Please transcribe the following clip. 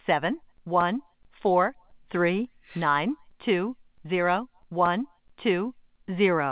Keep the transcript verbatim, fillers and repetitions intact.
seven one four three nine two zero one two zero.